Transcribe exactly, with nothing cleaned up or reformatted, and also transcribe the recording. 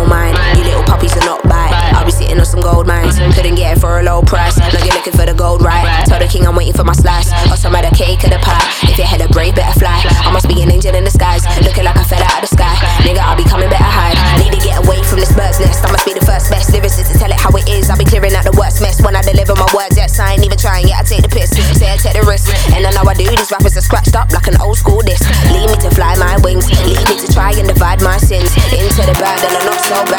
don't mind. You little puppies are not bite. I'll be sitting on some gold mines. Couldn't get it for a low price. Now you're looking for the gold, right? Tell the king I'm waiting for my slice. Or some of the cake or the pie. If your head a brave, better fly. I must be an angel in disguise. Looking like I fell out of the sky. Nigga, I'll be coming better high.